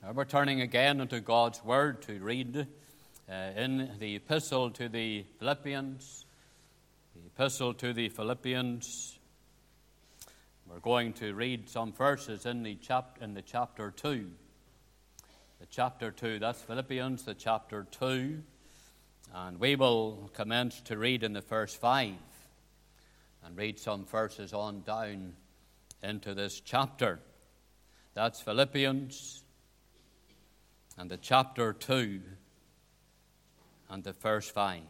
We're turning again into God's Word to read in the Epistle to the Philippians. The Epistle to the Philippians. We're going to read some verses in the chapter 2. The chapter 2, that's Philippians, the chapter 2. And we will commence to read in the first 5 and read some verses on down into this chapter. That's Philippians and the chapter 2 and the verse 5.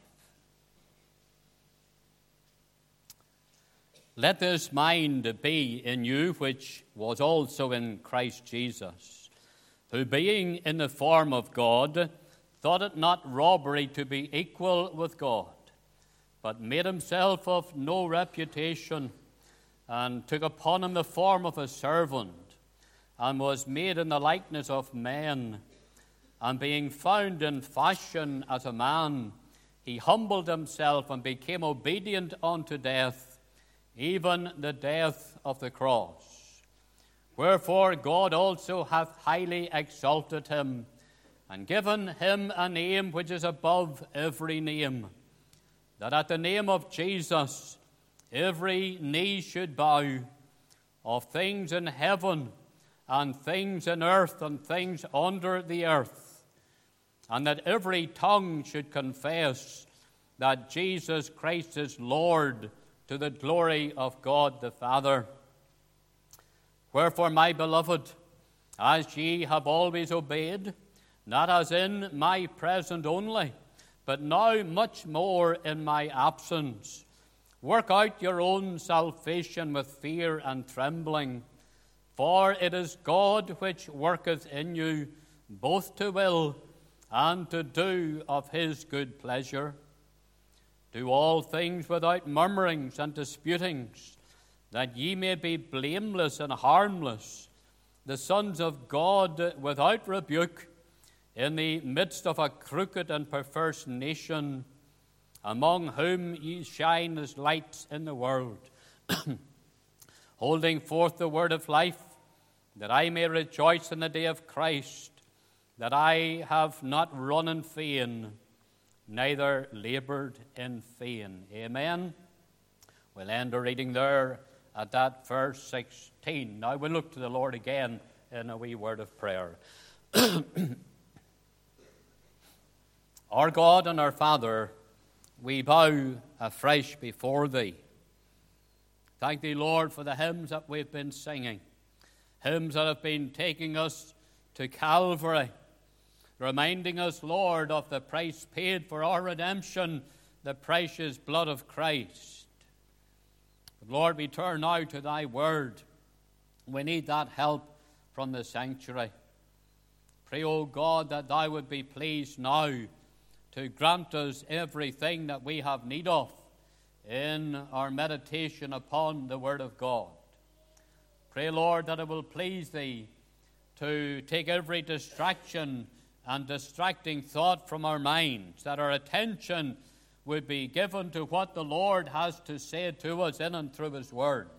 Let this mind be in you, which was also in Christ Jesus, who being in the form of God, thought it not robbery to be equal with God, but made himself of no reputation, and took upon him the form of a servant, and was made in the likeness of men. And being found in fashion as a man, he humbled himself and became obedient unto death, even the death of the cross. Wherefore God also hath highly exalted him, and given him a name which is above every name, that at the name of Jesus every knee should bow, of things in heaven and things in earth and things under the earth, and that every tongue should confess that Jesus Christ is Lord, to the glory of God the Father. Wherefore, my beloved, as ye have always obeyed, not as in my present only, but now much more in my absence, work out your own salvation with fear and trembling. For it is God which worketh in you both to will and to do of his good pleasure. Do all things without murmurings and disputings, that ye may be blameless and harmless, the sons of God without rebuke, in the midst of a crooked and perverse nation, among whom ye shine as lights in the world, holding forth the word of life, that I may rejoice in the day of Christ, that I have not run in vain, neither labored in vain. Amen. We'll end our reading there at that verse 16. Now we'll look to the Lord again in a wee word of prayer. Our God and our Father, we bow afresh before Thee. Thank Thee, Lord, for the hymns that we've been singing, hymns that have been taking us to Calvary, reminding us, Lord, of the price paid for our redemption, the precious blood of Christ. But Lord, we turn now to Thy word. We need that help from the sanctuary. Pray, O God, that Thou would be pleased now to grant us everything that we have need of in our meditation upon the word of God. Pray, Lord, that it will please Thee to take every distraction and distracting thought from our minds, that our attention would be given to what the Lord has to say to us in and through His word.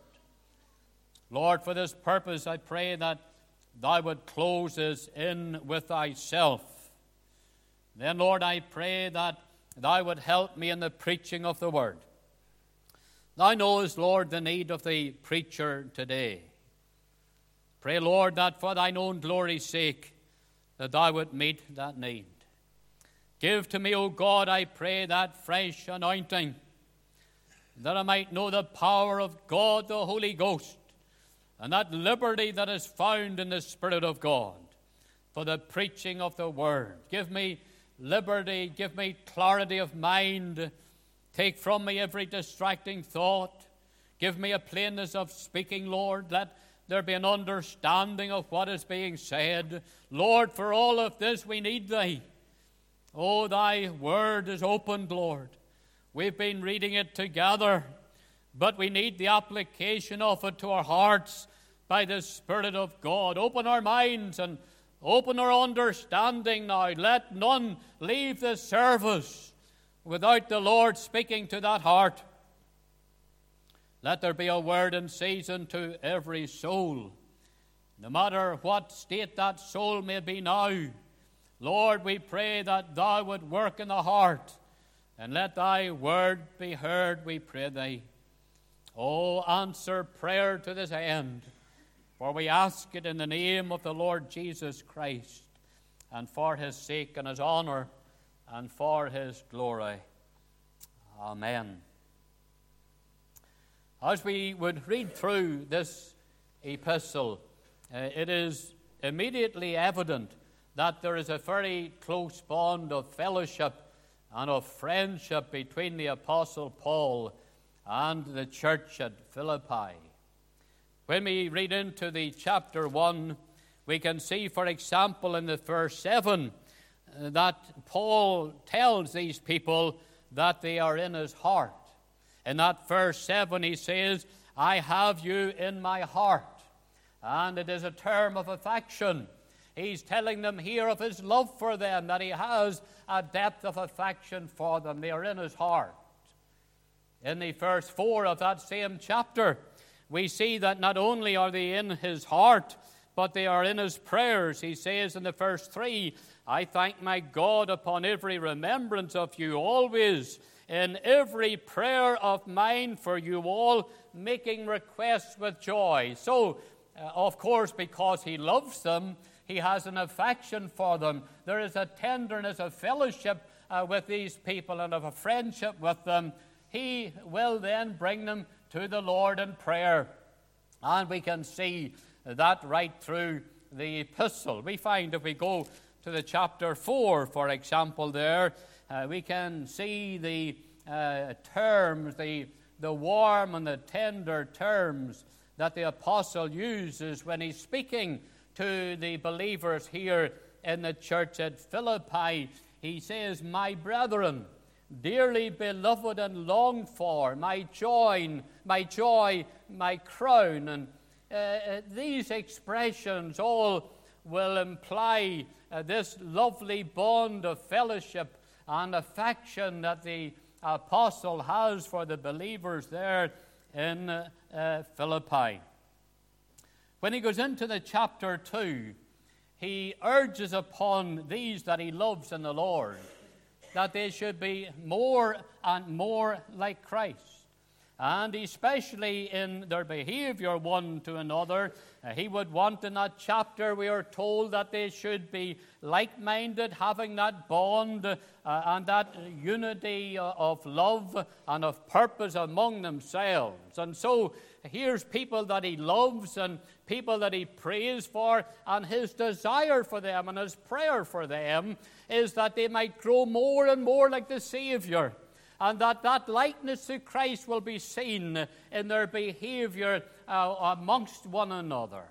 Lord, for this purpose, I pray that Thou would close us in with Thyself. Then, Lord, I pray that Thou would help me in the preaching of the word. Thou knowest, Lord, the need of the preacher today. Pray, Lord, that for Thine own glory's sake, that Thou would meet that need. Give to me, O God, I pray, that fresh anointing, that I might know the power of God, the Holy Ghost, and that liberty that is found in the Spirit of God for the preaching of the word. Give me liberty, give me clarity of mind. Take from me every distracting thought. Give me a plainness of speaking, Lord. Let there be an understanding of what is being said. Lord, for all of this we need Thee. Oh, Thy word is opened, Lord. We've been reading it together, but we need the application of it to our hearts by the Spirit of God. Open our minds and open our understanding now. Let none leave the service without the Lord speaking to that heart. Let there be a word in season to every soul. No matter what state that soul may be now, Lord, we pray that thou would work in the heart, and let thy word be heard, we pray thee. Oh, answer prayer to this end, for we ask it in the name of the Lord Jesus Christ, and for his sake and his honor, and for his glory. Amen. As we would read through this epistle, it is immediately evident that there is a very close bond of fellowship and of friendship between the Apostle Paul and the church at Philippi. When we read into the chapter 1, we can see, for example, in the verse 7, that Paul tells these people that they are in his heart. In that verse 7, he says, I have you in my heart. And it is a term of affection. He's telling them here of his love for them, that he has a depth of affection for them. They are in his heart. In the verse 4 of that same chapter, we see that not only are they in his heart, but they are in his prayers. He says in the verse 3, I thank my God upon every remembrance of you always, in every prayer of mine for you all, making requests with joy. So, of course, because he loves them, he has an affection for them. There is a tenderness of fellowship with these people and of a friendship with them. He will then bring them to the Lord in prayer. And we can see that right through the epistle. We find if we go to the chapter 4, for example, there, we can see the terms, the warm and the tender terms that the apostle uses when he's speaking to the believers here in the church at Philippi. He says, my brethren, dearly beloved and longed for, my joy, my crown. And these expressions all will imply this lovely bond of fellowship and affection that the apostle has for the believers there in Philippi. When he goes into the chapter 2, he urges upon these that he loves in the Lord that they should be more and more like Christ. And especially in their behavior one to another, he would want in that chapter, we are told that they should be like-minded, having that bond and that unity of love and of purpose among themselves. And so here's people that he loves and people that he prays for, and his desire for them and his prayer for them is that they might grow more and more like the Savior, and that likeness to Christ will be seen in their behavior amongst one another.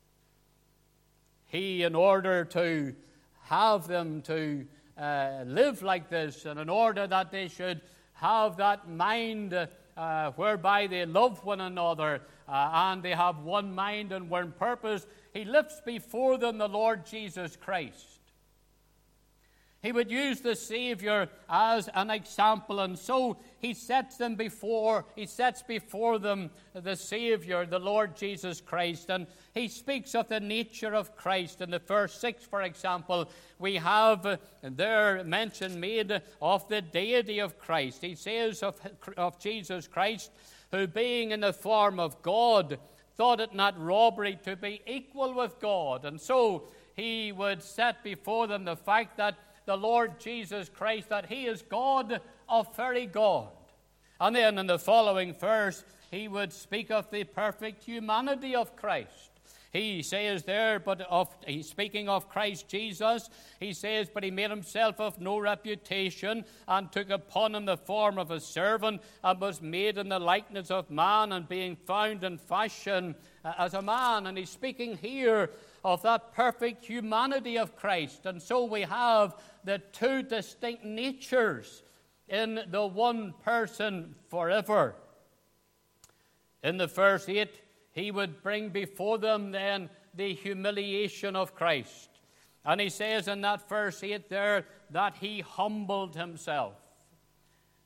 He, in order to have them to live like this, and in order that they should have that mind whereby they love one another and they have one mind and one purpose, he lifts before them the Lord Jesus Christ. He would use the Savior as an example, and so he sets before them the Savior, the Lord Jesus Christ, and he speaks of the nature of Christ. In the verse 6, for example, we have there mention made of the deity of Christ. He says of Jesus Christ, who being in the form of God, thought it not robbery to be equal with God. And so he would set before them the fact that the Lord Jesus Christ, that he is God of very God. And then in the following verse, he would speak of the perfect humanity of Christ. He says there, he's speaking of Christ Jesus, he says, but he made himself of no reputation, and took upon him the form of a servant, and was made in the likeness of man, and being found in fashion as a man. And he's speaking here of that perfect humanity of Christ. And so we have the two distinct natures in the one person forever. In the verse 8, he would bring before them then the humiliation of Christ. And he says in that verse 8 there that he humbled himself.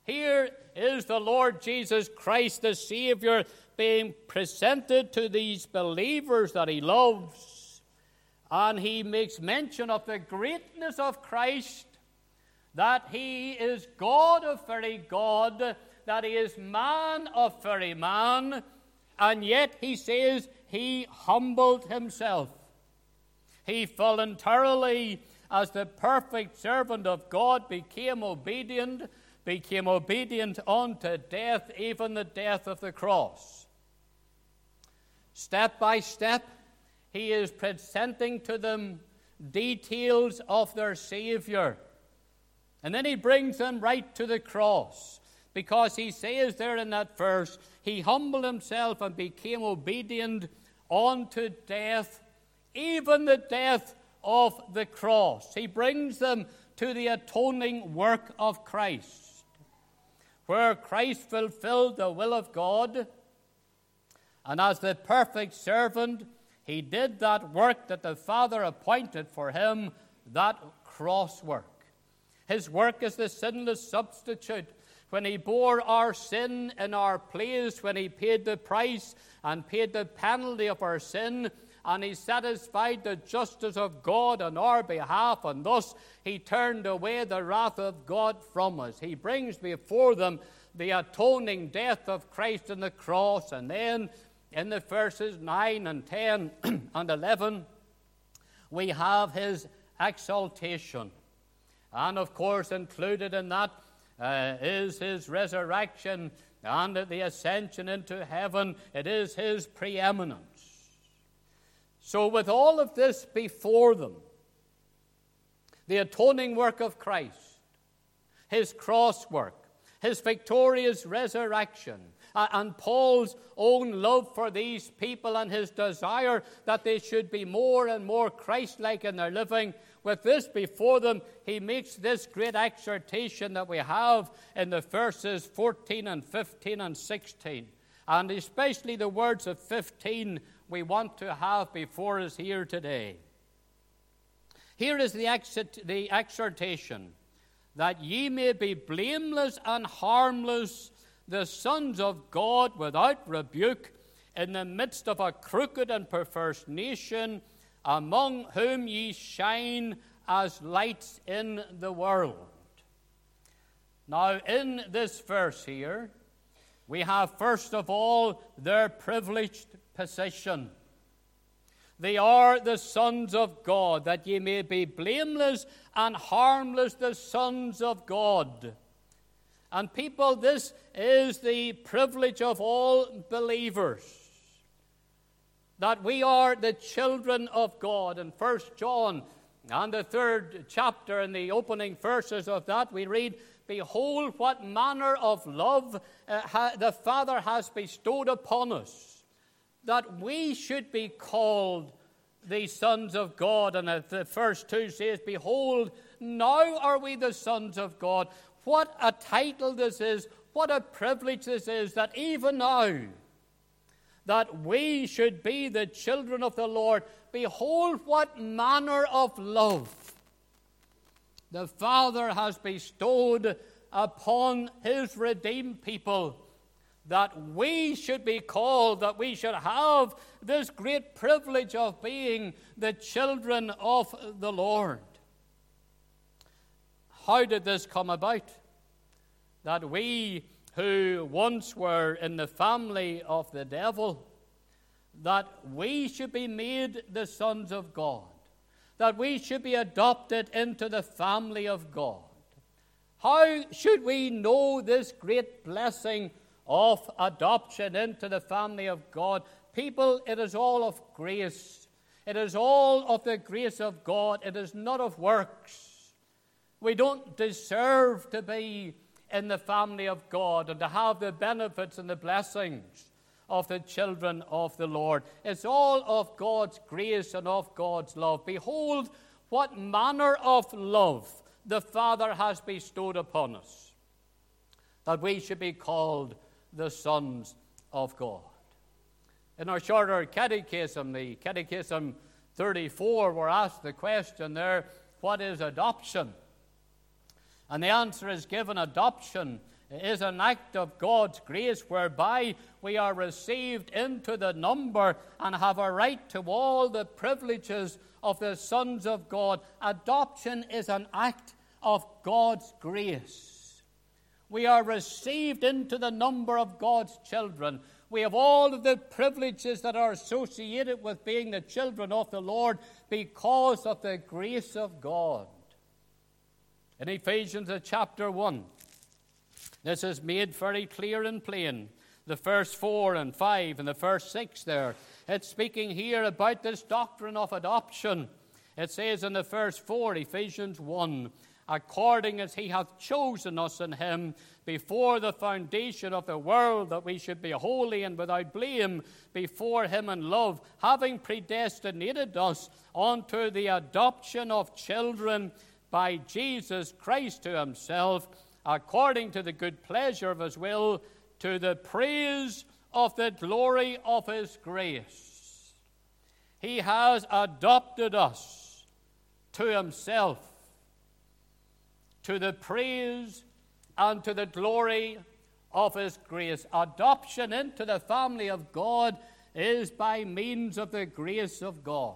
Here is the Lord Jesus Christ, the Savior, being presented to these believers that he loves. And he makes mention of the greatness of Christ, that he is God of very God, that he is man of very man, and yet he says he humbled himself. He voluntarily, as the perfect servant of God, became obedient unto death, even the death of the cross. Step by step, he is presenting to them details of their Savior. And then he brings them right to the cross, because he says there in that verse, he humbled himself and became obedient unto death, even the death of the cross. He brings them to the atoning work of Christ, where Christ fulfilled the will of God, and as the perfect servant, he did that work that the Father appointed for him, that cross work. His work is the sinless substitute, when he bore our sin in our place, when he paid the price and paid the penalty of our sin, and he satisfied the justice of God on our behalf, and thus he turned away the wrath of God from us. He brings before them the atoning death of Christ on the cross, and then in the verses 9 and 10 and 11, we have his exaltation. And of course, included in that is his resurrection and the ascension into heaven. It is his preeminence. So with all of this before them, the atoning work of Christ, his cross work, his victorious resurrection, and Paul's own love for these people and his desire that they should be more and more Christ-like in their living, with this before them, he makes this great exhortation that we have in the verses 14 and 15 and 16. And especially the words of 15 we want to have before us here today. Here is the exhortation, that ye may be blameless and harmless, the sons of God without rebuke, in the midst of a crooked and perverse nation, among whom ye shine as lights in the world. Now, in this verse here, we have first of all their privileged position. They are the sons of God, that ye may be blameless and harmless, the sons of God. And people, this is the privilege of all believers, that we are the children of God. In 1 John and the 3rd chapter, in the opening verses of that, we read, behold, what manner of love the Father has bestowed upon us, that we should be called the sons of God. And the verse 2 says, behold, now are we the sons of God. What a title this is, what a privilege this is, that even now, that we should be the children of the Lord. Behold, what manner of love the Father has bestowed upon his redeemed people, that we should be called, that we should have this great privilege of being the children of the Lord. How did this come about? That we who once were in the family of the devil, that we should be made the sons of God, that we should be adopted into the family of God. How should we know this great blessing of adoption into the family of God? People, it is all of grace. It is all of the grace of God. It is not of works. We don't deserve to be in the family of God and to have the benefits and the blessings of the children of the Lord. It's all of God's grace and of God's love. Behold, what manner of love the Father has bestowed upon us, that we should be called the sons of God. In our shorter catechism, the Catechism 34, we're asked the question there, what is adoption? And the answer is given: adoption is an act of God's grace whereby we are received into the number and have a right to all the privileges of the sons of God. Adoption is an act of God's grace. We are received into the number of God's children. We have all of the privileges that are associated with being the children of the Lord because of the grace of God. In Ephesians chapter 1, this is made very clear and plain. The first 4 and 5 and the first 6 there. It's speaking here about this doctrine of adoption. It says in the first 4, Ephesians 1, according as he hath chosen us in him before the foundation of the world, that we should be holy and without blame before him in love, having predestinated us unto the adoption of children by Jesus Christ to himself, according to the good pleasure of his will, to the praise of the glory of his grace. He has adopted us to himself, to the praise and to the glory of his grace. Adoption into the family of God is by means of the grace of God.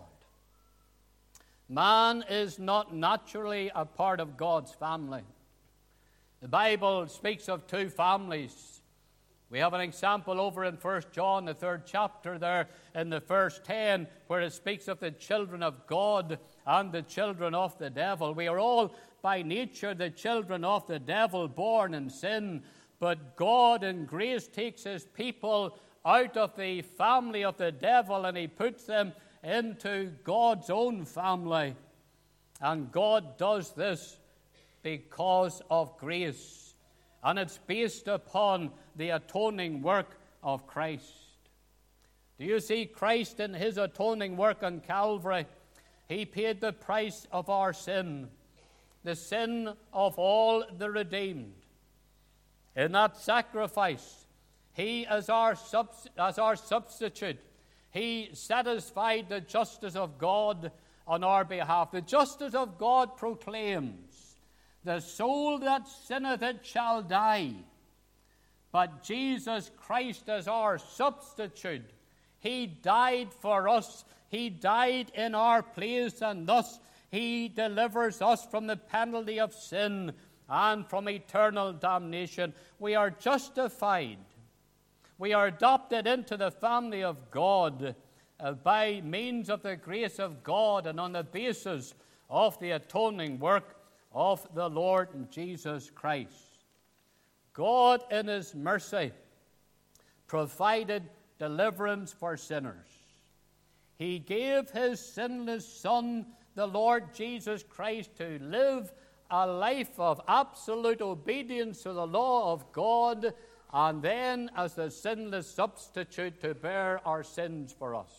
Man is not naturally a part of God's family. The Bible speaks of two families. We have an example over in 1 John, the 3rd chapter there, in the verse 10, where it speaks of the children of God and the children of the devil. We are all by nature the children of the devil, born in sin, but God in grace takes his people out of the family of the devil and he puts them into God's own family. And God does this because of grace. And it's based upon the atoning work of Christ. Do you see Christ in his atoning work on Calvary? He paid the price of our sin, the sin of all the redeemed. In that sacrifice, he, as our substitute, he satisfied the justice of God on our behalf. The justice of God proclaims, the soul that sinneth it shall die. But Jesus Christ as our substitute, he died for us. He died in our place, and thus he delivers us from the penalty of sin and from eternal damnation. We are justified. We are adopted into the family of God by means of the grace of God and on the basis of the atoning work of the Lord Jesus Christ. God in his mercy provided deliverance for sinners. He gave his sinless Son, the Lord Jesus Christ, to live a life of absolute obedience to the law of God, and then as the sinless substitute to bear our sins for us.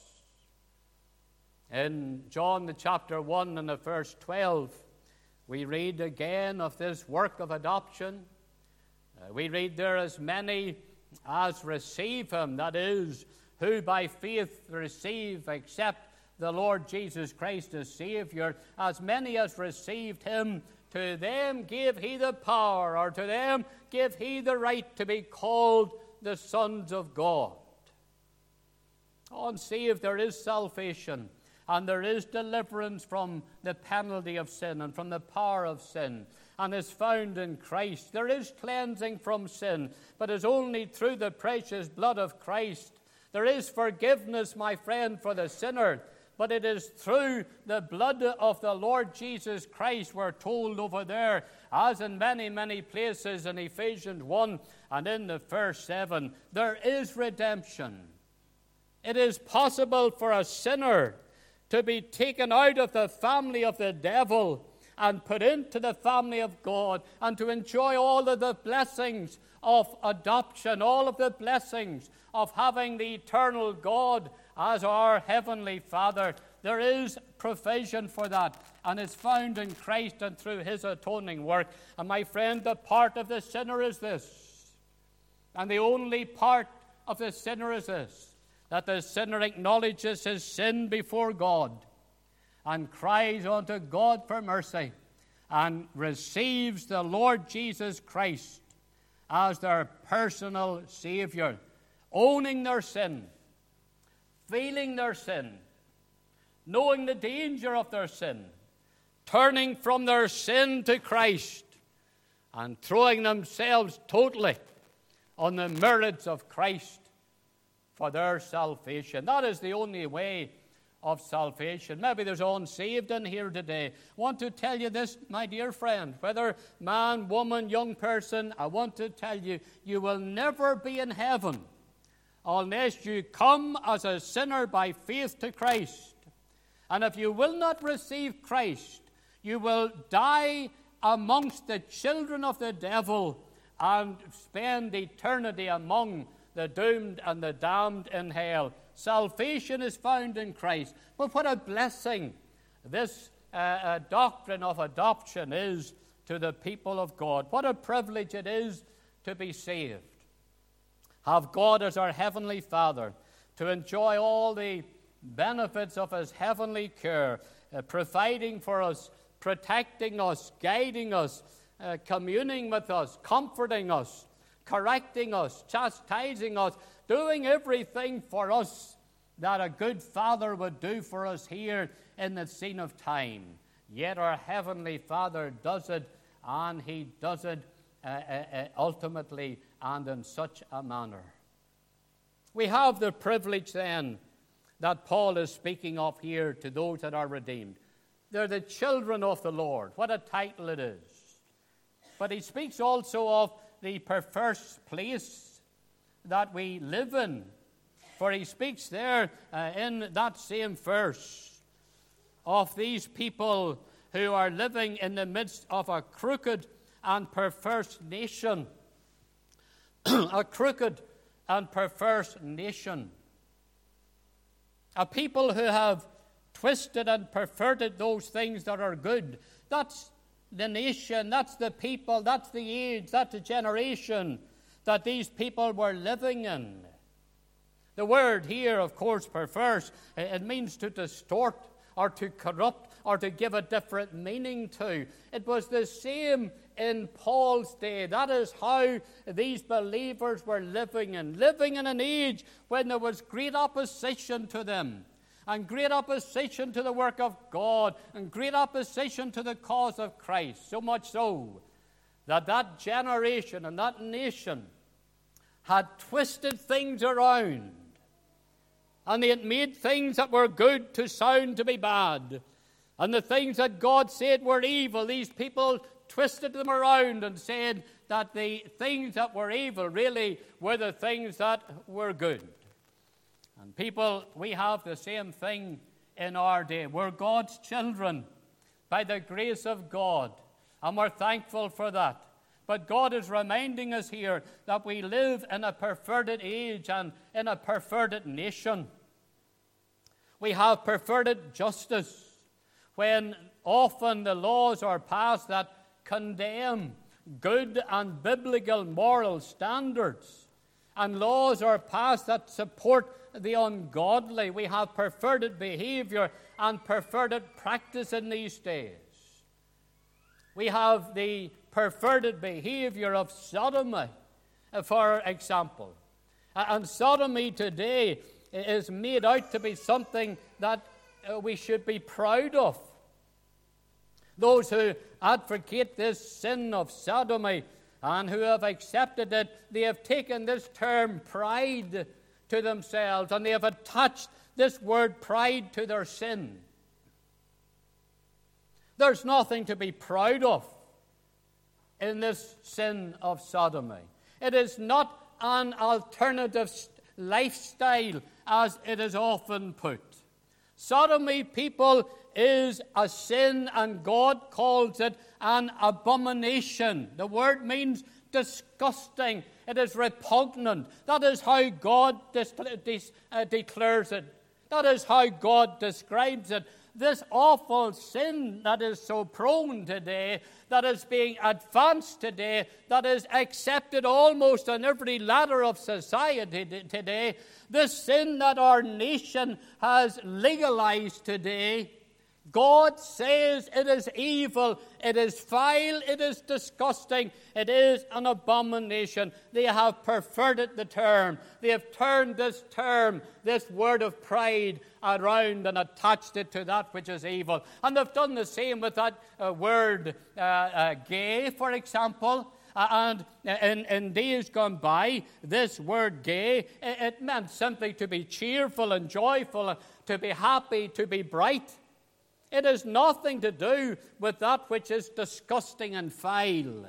In John the chapter 1 and the verse 12, we read again of this work of adoption. We read there, as many as receive him, that is, who by faith accept the Lord Jesus Christ as Savior, as many as received him, to them gave he the power, or to them gave he the right to be called the sons of God. On saved there is salvation, and there is deliverance from the penalty of sin and from the power of sin, and is found in Christ. There is cleansing from sin, but is only through the precious blood of Christ. There is forgiveness, my friend, for the sinner, but it is through the blood of the Lord Jesus Christ, we're told over there, as in many, many places in Ephesians 1 and in the verse 7, there is redemption. It is possible for a sinner to be taken out of the family of the devil and put into the family of God, and to enjoy all of the blessings of adoption, all of the blessings of having the eternal God as our heavenly Father. There is provision for that, and it's found in Christ and through his atoning work. And my friend, the part of the sinner is this, and the only part of the sinner is this, that the sinner acknowledges his sin before God and cries unto God for mercy and receives the Lord Jesus Christ as their personal Savior, owning their sin, feeling their sin, knowing the danger of their sin, turning from their sin to Christ, and throwing themselves totally on the merits of Christ for their salvation. That is the only way of salvation. Maybe there's unsaved in here today. I want to tell you this, my dear friend, whether man, woman, young person, I want to tell you, you will never be in heaven unless you come as a sinner by faith to Christ. And if you will not receive Christ, you will die amongst the children of the devil and spend eternity among the doomed and the damned in hell. Salvation is found in Christ. But what a blessing this doctrine of adoption is to the people of God. What a privilege it is to be saved. Have God as our heavenly Father, to enjoy all the benefits of His heavenly care, providing for us, protecting us, guiding us, communing with us, comforting us, correcting us, chastising us, doing everything for us that a good Father would do for us here in the scene of time. Yet our Heavenly Father does it, and He does it ultimately and in such a manner. We have the privilege then that Paul is speaking of here to those that are redeemed. They're the children of the Lord. What a title it is. But he speaks also of the perverse place that we live in. For he speaks there in that same verse of these people who are living in the midst of a crooked and perverse nation. A crooked and perverse nation. A people who have twisted and perverted those things that are good. That's the nation, that's the people, that's the age, that's the generation that these people were living in. The word here, of course, perverse, it means to distort or to corrupt or to give a different meaning to. It was the same in Paul's day. That is how these believers were living in an age when there was great opposition to them, and great opposition to the work of God, and great opposition to the cause of Christ. So much so that that generation and that nation had twisted things around, and they had made things that were good to sound to be bad. And the things that God said were evil, these people twisted them around and said that the things that were evil really were the things that were good. And people, we have the same thing in our day. We're God's children by the grace of God, and we're thankful for that. But God is reminding us here that we live in a perverted age and in a perverted nation. We have perverted justice, when often the laws are passed that condemn good and biblical moral standards, and laws are passed that support the ungodly. We have perverted behavior and perverted practice in these days. We have the perverted behavior of sodomy, for example. And sodomy today is made out to be something that we should be proud of. Those who advocate this sin of sodomy and who have accepted it, they have taken this term pride to themselves, and they have attached this word pride to their sin. There's nothing to be proud of in this sin of sodomy. It is not an alternative lifestyle, as it is often put. Sodomy, people, is a sin, and God calls it an abomination. The word means disgusting. It is repugnant. That is how God declares it. That is how God describes it. This awful sin that is so prone today, that is being advanced today, that is accepted almost on every ladder of society today, this sin that our nation has legalized today, God says it is evil, it is vile, it is disgusting, it is an abomination. They have perverted the term. They have turned this term, this word of pride, around and attached it to that which is evil. And they've done the same with that word gay, for example. And in days gone by, this word gay, it meant simply to be cheerful and joyful, to be happy, to be bright. It has nothing to do with that which is disgusting and vile.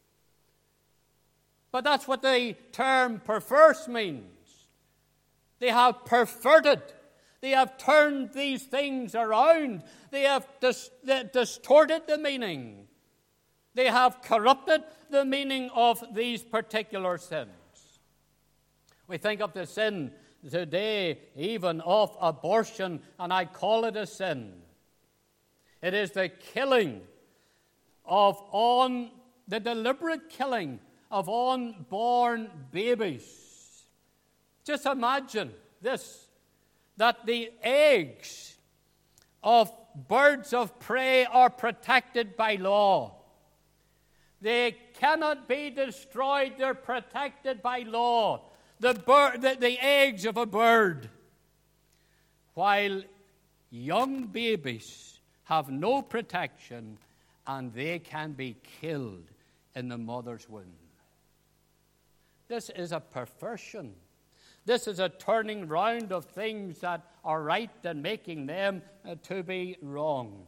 But that's what the term perverse means. They have perverted. They have turned these things around. They have distorted the meaning. They have corrupted the meaning of these particular sins. We think of the sin today, even of abortion, and I call it a sin. It is the killing the deliberate killing of unborn babies. Just imagine this, that the eggs of birds of prey are protected by law. They cannot be destroyed, they're protected by law. The eggs of a bird, while young babies have no protection, and they can be killed in the mother's womb. This is a perversion. This is a turning round of things that are right and making them to be wrong.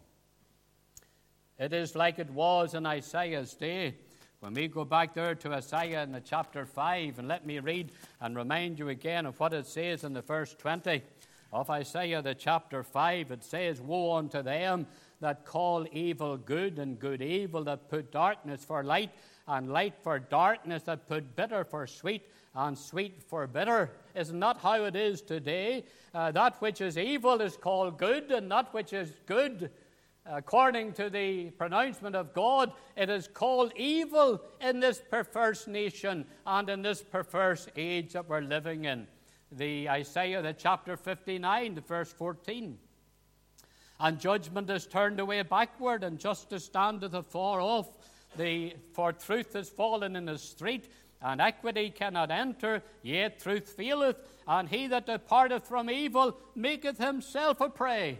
It is like it was in Isaiah's day. When we go back there to Isaiah in the chapter 5, and let me read and remind you again of what it says in the verse 20 of Isaiah, the chapter 5, it says, "Woe unto them that call evil good and good evil, that put darkness for light and light for darkness, that put bitter for sweet and sweet for bitter." Isn't that how it is today? That which is evil is called good, and that which is good, according to the pronouncement of God, it is called evil in this perverse nation and in this perverse age that we're living in. The Isaiah, the chapter 59, the verse 14. "And judgment is turned away backward, and justice standeth afar off. For truth is fallen in the street, and equity cannot enter, yet truth faileth. And he that departeth from evil maketh himself a prey."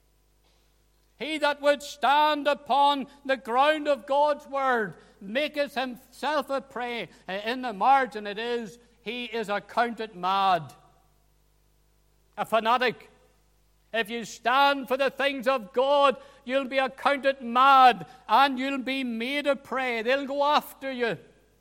He that would stand upon the ground of God's word maketh himself a prey. In the margin it is, he is accounted mad, a fanatic. If you stand for the things of God, you'll be accounted mad, and you'll be made a prey. They'll go after you.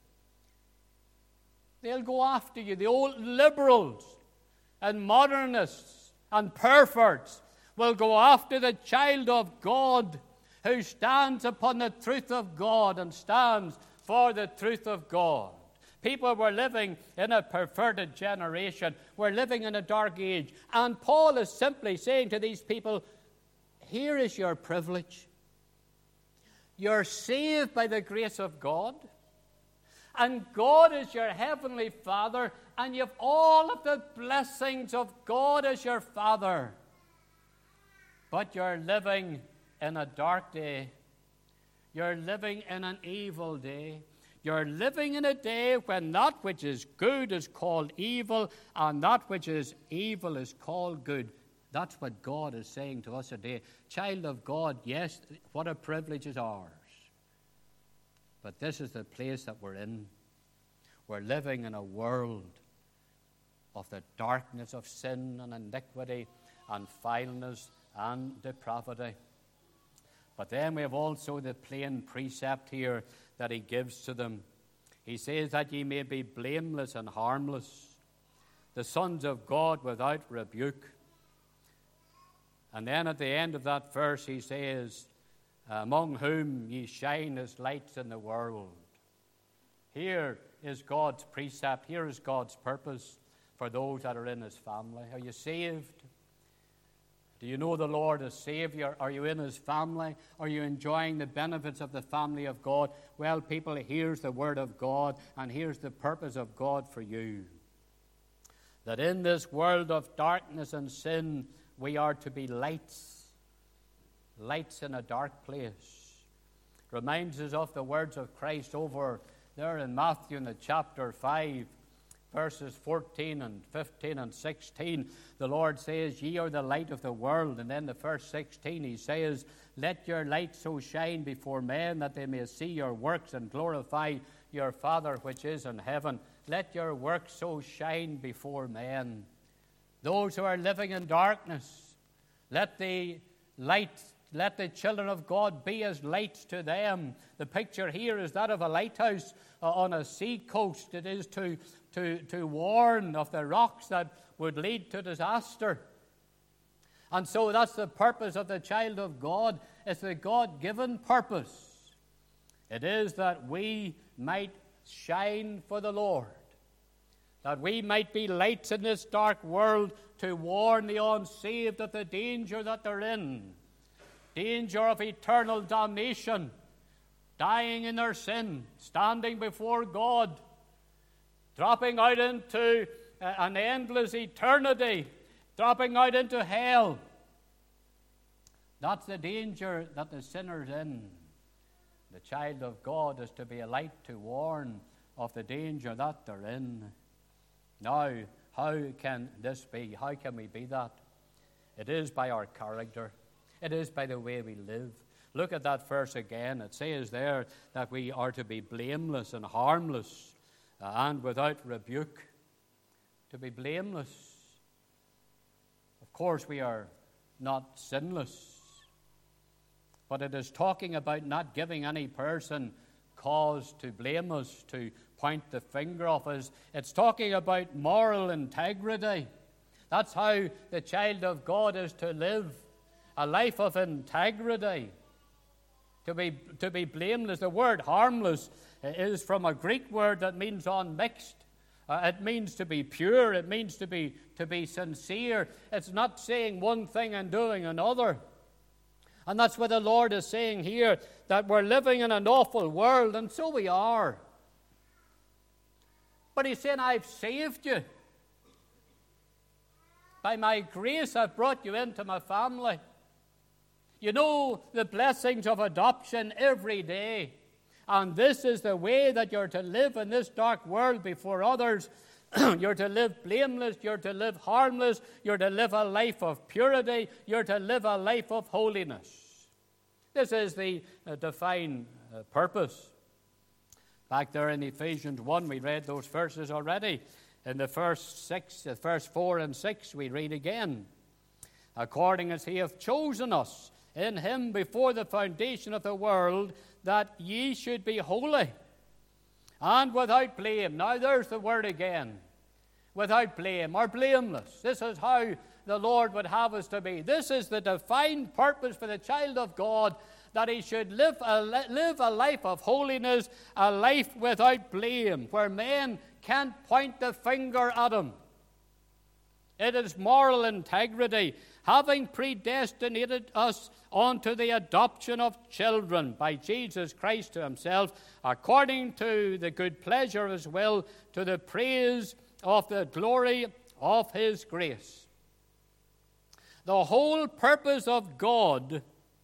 They'll go after you. The old liberals and modernists and perverts will go after the child of God who stands upon the truth of God and stands for the truth of God. People were living in a perverted generation. We're living in a dark age. And Paul is simply saying to these people, here is your privilege. You're saved by the grace of God. And God is your heavenly Father. And you have all of the blessings of God as your Father. But you're living in a dark day. You're living in an evil day. You're living in a day when that which is good is called evil, and that which is evil is called good. That's what God is saying to us today. Child of God, yes, what a privilege is ours. But this is the place that we're in. We're living in a world of the darkness of sin and iniquity and vileness and depravity. But then we have also the plain precept here that he gives to them. He says that ye may be blameless and harmless, the sons of God without rebuke. And then at the end of that verse he says, among whom ye shine as lights in the world. Here is God's precept. Here is God's purpose for those that are in his family. Are you saved? Do you know the Lord as Savior? Are you in his family? Are you enjoying the benefits of the family of God? Well, people, here's the word of God, and here's the purpose of God for you. That in this world of darkness and sin, we are to be lights. lights in a dark place. Reminds us of the words of Christ over there in Matthew in the chapter 5, verses 14 and 15 and 16. The Lord says, "Ye are the light of the world." And then the verse 16, he says, "Let your light so shine before men that they may see your works and glorify your Father which is in heaven." Let your works so shine before men. Those who are living in darkness, let the children of God be as lights to them. The picture here is that of a lighthouse on a sea coast. It is to warn of the rocks that would lead to disaster. And so that's the purpose of the child of God. It's the God-given purpose. It is that we might shine for the Lord, that we might be lights in this dark world to warn the unsaved of the danger that they're in. Danger of eternal damnation, dying in their sin, standing before God, dropping out into an endless eternity, dropping out into hell. That's the danger that the sinner's in. The child of God is to be a light to warn of the danger that they're in. Now, how can this be? How can we be that? It is by our character. It is by the way we live. Look at that verse again. It says there that we are to be blameless and harmless and without rebuke. To be blameless. Of course, we are not sinless. But it is talking about not giving any person cause to blame us, to point the finger of us. It's talking about moral integrity. That's how the child of God is to live, a life of integrity. To be blameless. The word harmless is from a Greek word that means unmixed. It means to be pure. It means to be sincere. It's not saying one thing and doing another. And that's what the Lord is saying here, that we're living in an awful world, and so we are. But he's saying, I've saved you. By my grace, I've brought you into my family. You know the blessings of adoption every day. And this is the way that you're to live in this dark world before others. You're to live blameless, you're to live harmless, you're to live a life of purity, you're to live a life of holiness. This is the divine purpose. Back there in Ephesians 1, we read those verses already. In the verse 4 and 6, we read again. According as he hath chosen us in him before the foundation of the world, that ye should be holy and without blame. Now there's the word again. Without blame or blameless. This is how the Lord would have us to be. This is the defined purpose for the child of God, that he should live a life of holiness, a life without blame, where men can't point the finger at him. It is moral integrity, having predestinated us unto the adoption of children by Jesus Christ to himself, according to the good pleasure of his will, to the praise of the glory of his grace. The whole purpose of God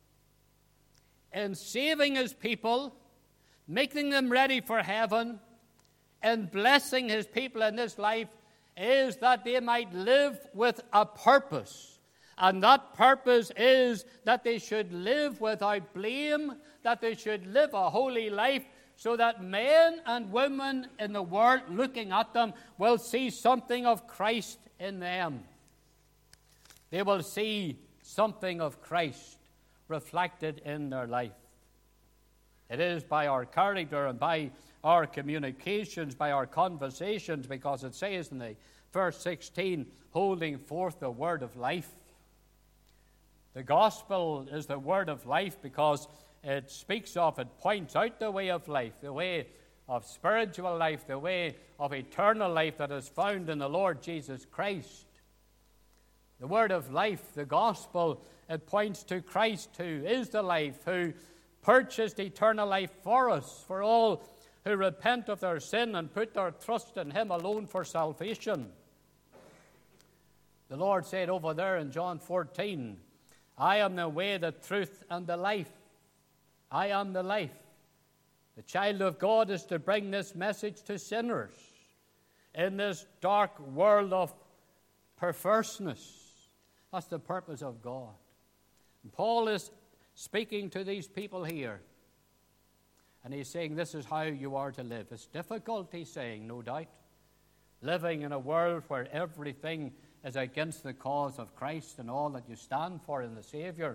in saving his people, making them ready for heaven, and blessing his people in this life is that they might live with a purpose. And that purpose is that they should live without blame, that they should live a holy life, so that men and women in the world looking at them will see something of Christ in them. They will see something of Christ reflected in their life. It is by our character and by our communications, by our conversations, because it says in the verse 16, holding forth the word of life. The gospel is the word of life because it speaks of, it points out the way of life, the way of spiritual life, the way of eternal life that is found in the Lord Jesus Christ. The word of life, the gospel, it points to Christ, who is the life, who purchased eternal life for us, for all who repent of their sin and put their trust in him alone for salvation. The Lord said over there in John 14, I am the way, the truth, and the life. I am the life. The child of God is to bring this message to sinners in this dark world of perverseness. That's the purpose of God. And Paul is speaking to these people here, and he's saying this is how you are to live. It's difficult, he's saying, no doubt, living in a world where everything is against the cause of Christ and all that you stand for in the Savior,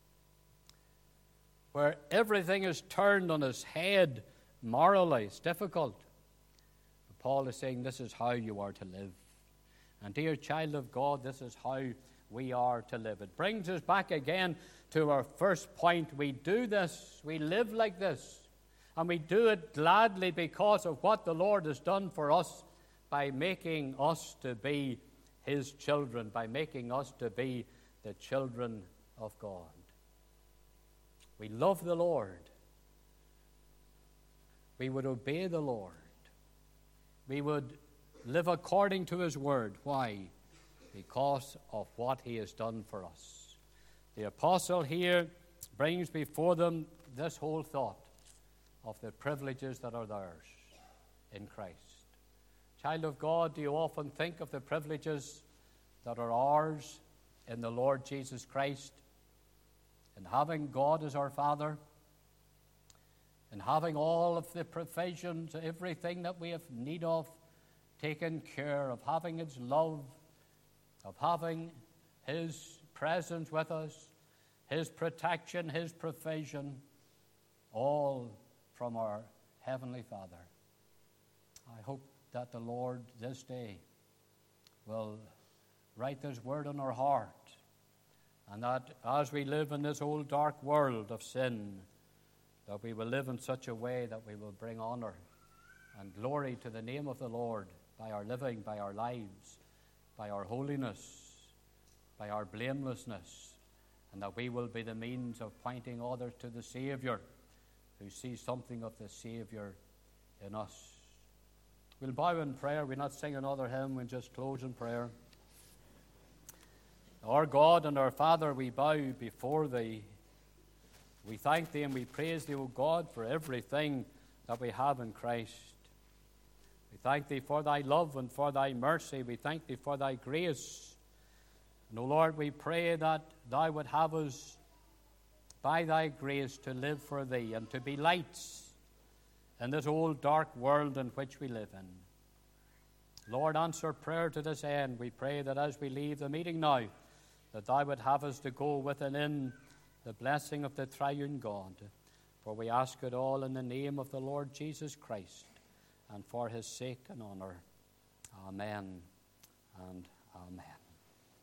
where everything is turned on its head morally. It's difficult. But Paul is saying this is how you are to live. And dear child of God, this is how we are to live. It brings us back again to our first point. We do this, we live like this, and we do it gladly because of what the Lord has done for us by making us to be His children, by making us to be the children of God. We love the Lord. We would obey the Lord. We would live according to His word. Why? Because of what He has done for us. The apostle here brings before them this whole thought of the privileges that are theirs in Christ. Child of God, do you often think of the privileges that are ours in the Lord Jesus Christ, in having God as our Father, in having all of the provisions, everything that we have need of, taken care of, having His love, of having His presence with us, His protection, His provision, all from our Heavenly Father? I hope that the Lord this day will write His word on our heart, and that as we live in this old dark world of sin, that we will live in such a way that we will bring honor and glory to the name of the Lord by our living, by our lives, by our holiness, by our blamelessness, and that we will be the means of pointing others to the Savior, who sees something of the Savior in us. We'll bow in prayer. We'll not sing another hymn. We'll just close in prayer. Our God and our Father, we bow before Thee. We thank Thee and we praise Thee, O God, for everything that we have in Christ. We thank Thee for Thy love and for Thy mercy. We thank Thee for Thy grace. And, O Lord, we pray that Thou would have us, by Thy grace, to live for Thee and to be lights in this old dark world in which we live in. Lord, answer prayer to this end. We pray that as we leave the meeting now, that Thou would have us to go with and in the blessing of the triune God. For we ask it all in the name of the Lord Jesus Christ, and for His sake and honor. Amen and amen.